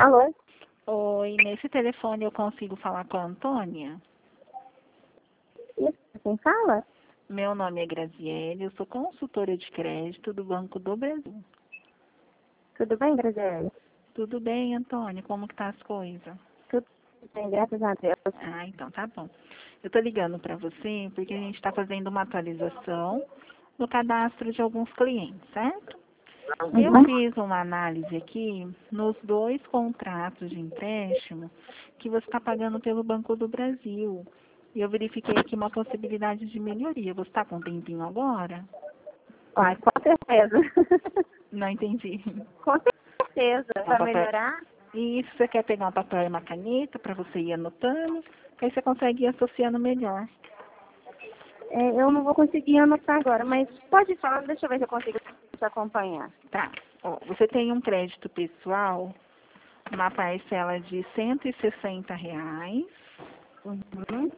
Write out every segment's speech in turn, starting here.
Alô? Oi, nesse telefone eu consigo falar com a Antônia? Isso, quem fala? Meu nome é Graziele, eu sou consultora de crédito do Banco do Brasil. Tudo bem, Graziele? Tudo bem, Antônia? Como que tá as coisas? Tudo bem, graças a Deus. Ah, então tá bom. Eu tô ligando para você porque a gente está fazendo uma atualização no cadastro de alguns clientes, certo? Eu fiz uma análise aqui nos 2 contratos de empréstimo que você está pagando pelo Banco do Brasil. E eu verifiquei aqui uma possibilidade de melhoria. Você está com um tempinho agora? Ai, com certeza. Não entendi. Com certeza. Para Papel. melhorar? E se você quer pegar um papel e uma caneta para você ir anotando, que aí você consegue ir associando melhor. Eu não vou conseguir anotar agora, mas pode falar, deixa eu ver se eu consigo te acompanhar. Tá. Ó, você tem um crédito pessoal na parcela de R$ 160,97, Uhum.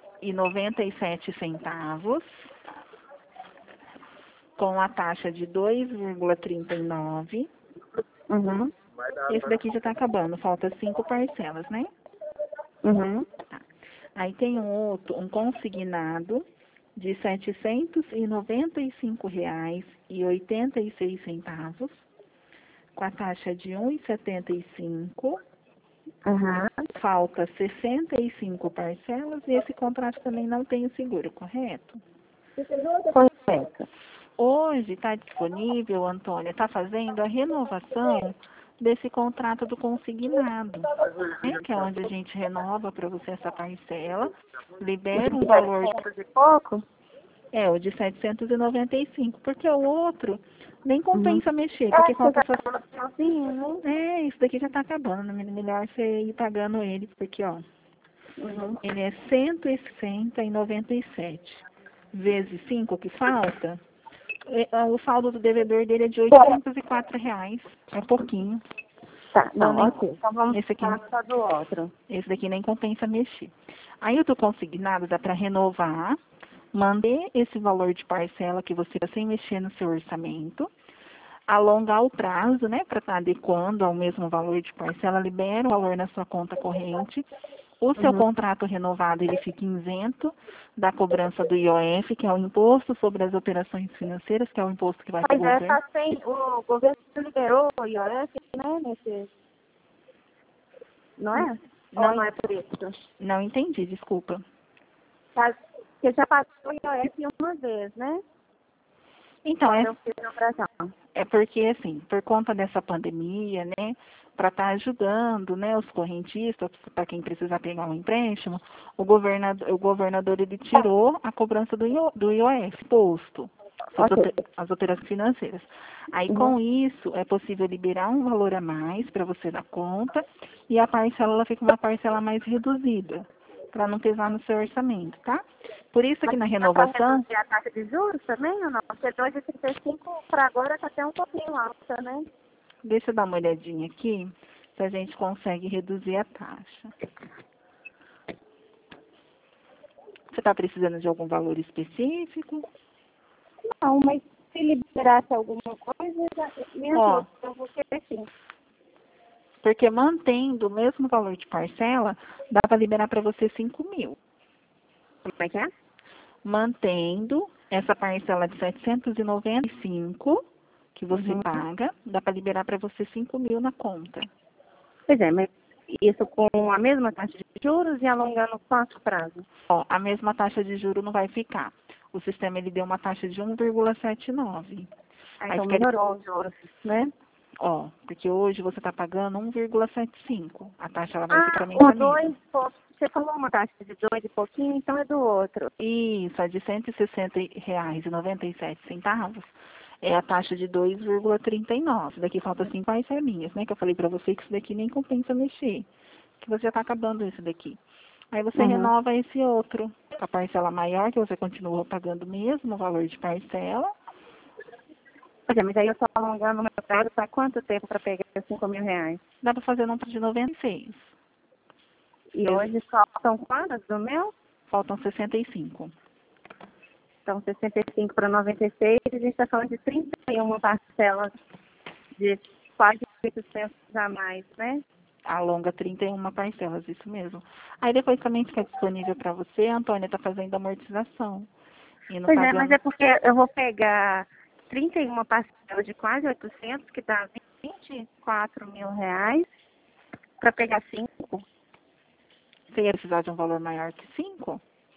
com a taxa de 2,39. Uhum. Esse daqui já está acabando, falta 5 parcelas, né? Uhum. Tá. Aí tem um outro, um consignado de R$ 795,86, com a taxa de 1,75. Uhum. Falta 65 parcelas e esse contrato também não tem o seguro, correto? Correto. Hoje está disponível, Antônia, está fazendo a renovação desse contrato do consignado, né? Que é onde a gente renova para você essa parcela, libera um valor, 700 e pouco? o de 795, porque o outro nem Uhum. compensa mexer, porque Você falta já só... tá no finalzinho, né? Isso daqui já está acabando, melhor você ir pagando ele, porque, ó, Uhum. ele é 160,97 vezes 5 que falta. O saldo do devedor dele é de R$ 804. É pouquinho. Tá, Então, não, nem, ok. Então vamos esse aqui, falar só do outro. esse daqui nem compensa mexer. Aí o do consignado dá para renovar, manter esse valor de parcela que você está sem mexer no seu orçamento, alongar o prazo, né, para estar adequando ao mesmo valor de parcela, libera o valor na sua conta corrente. O seu Uhum. contrato renovado, ele fica isento da cobrança do IOF, que é o Imposto sobre as Operações Financeiras, que é o imposto que vai para o Pois é, governo. tá sem, o governo liberou o IOF, né, nesse, não é? Ou Não, não é por isso? não entendi, desculpa. Tá, porque já passou o IOF uma vez, né? Então, Quando eu fiz a operação. é porque, assim, por conta dessa pandemia, né, para estar ajudando, né, os correntistas, para quem precisar pegar um empréstimo, o governador ele tirou a cobrança do IOF, posto, sobre Ok. as operações financeiras. Aí, Uhum. com isso, é possível liberar um valor a mais para você dar conta e a parcela ela fica uma parcela mais reduzida, para não pesar no seu orçamento, tá? Por isso que Mas na dá para renovação, reduzir a taxa de juros também ou não? Porque 2,35 para agora está até um pouquinho alta, né? deixa eu dar uma olhadinha aqui, se a gente consegue reduzir a taxa. Você está precisando de algum valor específico? Não, mas se liberasse alguma coisa, me Ó, ajuda. Eu vou querer sim. porque mantendo o mesmo valor de parcela, dá para liberar para você 5.000. Como é que é? Mantendo essa parcela de 795 que você Uhum. paga, dá para liberar para você 5.000 na conta. Pois é, mas isso com a mesma taxa de juros e alongando quanto prazo? Ó, a mesma taxa de juro não vai ficar. O sistema ele deu uma taxa de 1,79. Ah, Aí então fica, melhorou os juros, né? ó, porque hoje você está pagando 1,75. A taxa ela vai ficar Ah, a o mesma. 2, você falou uma taxa de 2 e pouquinho, então é do outro. Isso, a de R$ 160,97 é a taxa de 2,39. Daqui falta 5 parcelinhas, né? Que eu falei para você que isso daqui nem compensa mexer. Que você já está acabando esse daqui. Aí você Uhum. renova esse outro, com a parcela maior, que você continua pagando o mesmo valor de parcela. Pois é, mas aí eu estou alongando o meu prazo para quanto tempo para pegar R$ 5.000? Dá para fazer num de 96. E Vezes, hoje faltam quantas do meu? faltam 65. Então, 65 para 96, a gente está falando de 31 parcelas de quase 800 a mais, né? alonga 31 parcelas, isso mesmo. Aí depois também fica disponível para você, a Antônia está fazendo amortização. E não Pois é, mas pagando. é porque eu vou pegar 31 parcelas de quase 800, que dá 24 mil reais, para pegar 5. Você ia precisar de um valor maior que 5?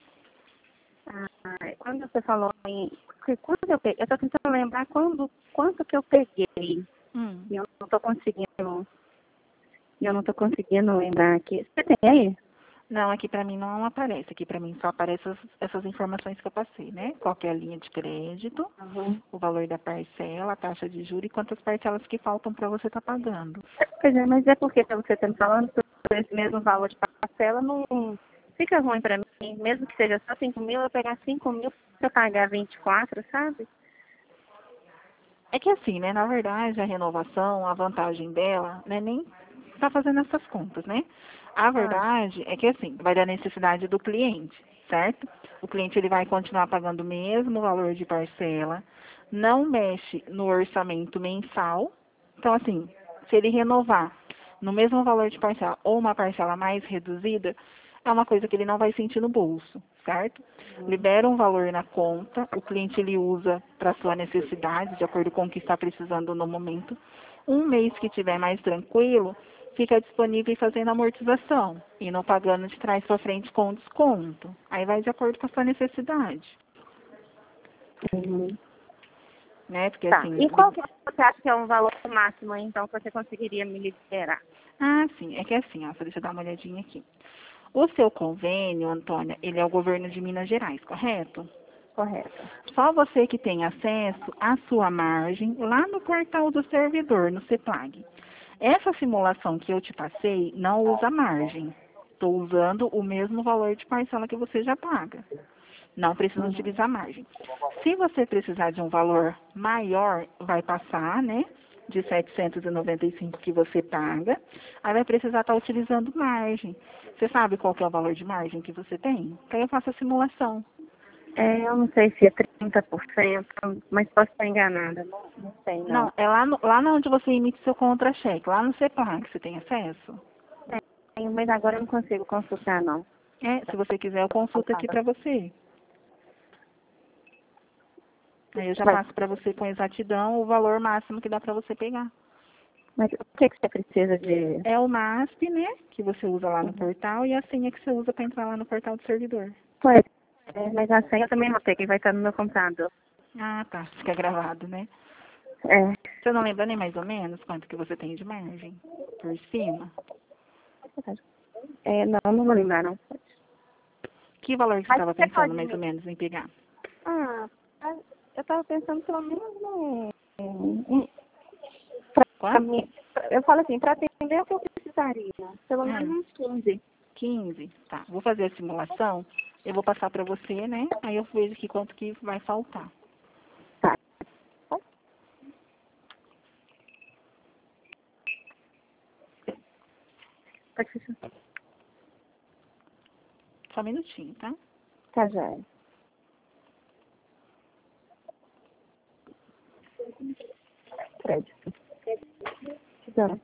Quando você falou em... porque quando eu peguei, eu estou tentando lembrar quanto que eu peguei. Hum. E eu não estou conseguindo. E eu não estou conseguindo lembrar aqui. Você tem aí? Não, aqui para mim não aparece. Aqui para mim só aparecem essas informações que eu passei, né? Qual que é a linha de crédito, Uhum. o valor da parcela, a taxa de juros e quantas parcelas que faltam para você estar pagando. Pois é, mas é porque pra você estar me falando por esse mesmo valor de parcela, não fica ruim para mim. Mesmo que seja só 5 mil, eu pegar 5 mil para pagar 24, sabe? É que assim, né? Na verdade, a renovação, a vantagem dela, né? Nem tá fazendo essas contas, né? A Ah, verdade é que assim, vai da necessidade do cliente, certo? O cliente ele vai continuar pagando o mesmo valor de parcela, não mexe no orçamento mensal. Então, assim, se ele renovar no mesmo valor de parcela ou uma parcela mais reduzida, é uma coisa que ele não vai sentir no bolso, certo? Libera um valor na conta, o cliente ele usa para sua necessidade, de acordo com o que está precisando no momento. Um mês que tiver mais tranquilo, fica disponível e fazendo amortização e não pagando de trás para frente com desconto. Aí vai de acordo com a sua necessidade, uhum. né? Porque Tá. assim, E qual que você acha que é um valor máximo, então, que você conseguiria me liberar? sim, é que assim, ó, só deixa eu dar uma olhadinha aqui. O seu convênio, Antônia, ele é o governo de Minas Gerais, correto? Correto. Só você que tem acesso à sua margem lá no portal do servidor, no CEPLAG. Essa simulação que eu te passei não usa margem. Estou usando o mesmo valor de parcela que você já paga. Não precisa Uhum. utilizar margem. Se você precisar de um valor maior, vai passar, né? De 795 que você paga, aí vai precisar estar utilizando margem. Você sabe qual que é o valor de margem que você tem? Aí eu faço a simulação. Eu não sei se é 30%, mas posso estar enganada. Não sei, Não, não. é lá onde você emite seu contra-cheque, lá no CEPLAG, você tem acesso? Mas agora eu não consigo consultar, não. Se você quiser, eu consulto aqui para você. Aí eu já Mas, passo para você com exatidão o valor máximo que dá para você pegar. mas o que você precisa de... É o MASP, né, que você usa lá no portal, e a senha que você usa para entrar lá no portal do servidor. Pois, mas a senha eu também não sei, que vai estar no meu computador. Ah, tá, fica gravado, né? É, Você não lembra nem mais ou menos quanto que você tem de margem por cima? não vou lembrar, não. Que valor que você Mas estava você pensando pode mais ou me... menos em pegar? Ah, eu estava pensando pelo menos pra Quanto? mim... Eu falo assim, para atender o que eu precisaria. Pelo menos Hum, uns 15. 15. Tá, vou fazer a simulação, eu vou passar para você, né? Aí eu vejo aqui quanto que vai faltar. Tá. Pode fechar. Só um minutinho, tá? Tá, já. Crédito. Tá.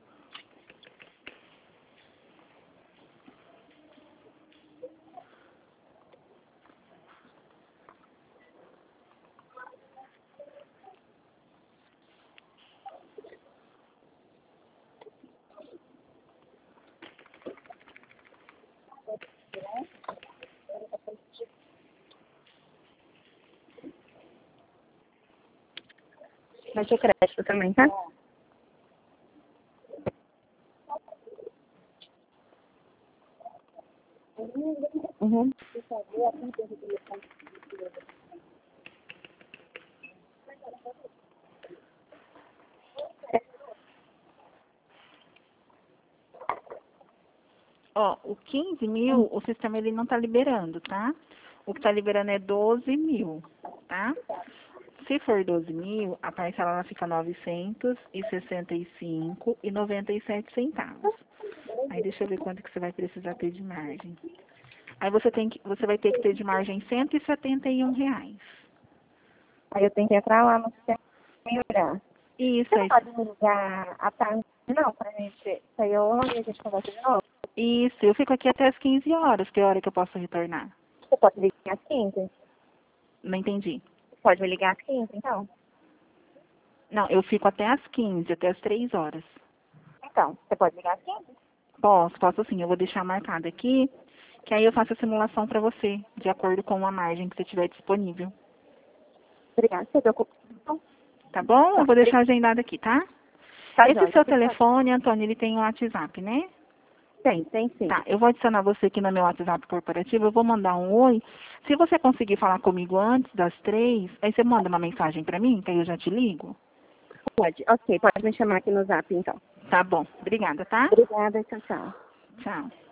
Vai ter crédito também, tá? Uhum. Ó, o 15 mil, o sistema ele não está liberando, tá? O que está liberando é 12 mil, tá? Se for 12 mil, a parcela ela fica 965,97 centavos. Aí deixa eu ver quanto que você vai precisar ter de margem. Aí você vai ter que ter de margem R$ 171. Aí eu tenho que entrar lá no sistema e olhar. Isso Você aí. pode me ligar à tarde Não, pra gente sair hoje e a gente conversa de novo. Isso, eu fico aqui até as 15 horas, que é a hora que eu posso retornar. Você pode me ligar às 15? Não entendi. Pode me ligar às 15, então? Não, eu fico até as 15, até as 3 horas. Então, você pode ligar às 15? Posso sim. Eu vou deixar marcado aqui, que aí eu faço a simulação para você, de acordo com a margem que você tiver disponível. Obrigada, você preocupa. Tá bom? Eu vou deixar agendado aqui, tá? Tá, Esse joia. seu telefone, Antônio, ele tem o WhatsApp, né? Tem sim. Tá, eu vou adicionar você aqui no meu WhatsApp corporativo, eu vou mandar um oi. Se você conseguir falar comigo antes das 3, aí você manda uma mensagem para mim, que aí eu já te ligo. Pode. Ok, pode me chamar aqui no Zap, então. Tá bom. Obrigada, tá? Obrigada, tchau, tchau. Tchau.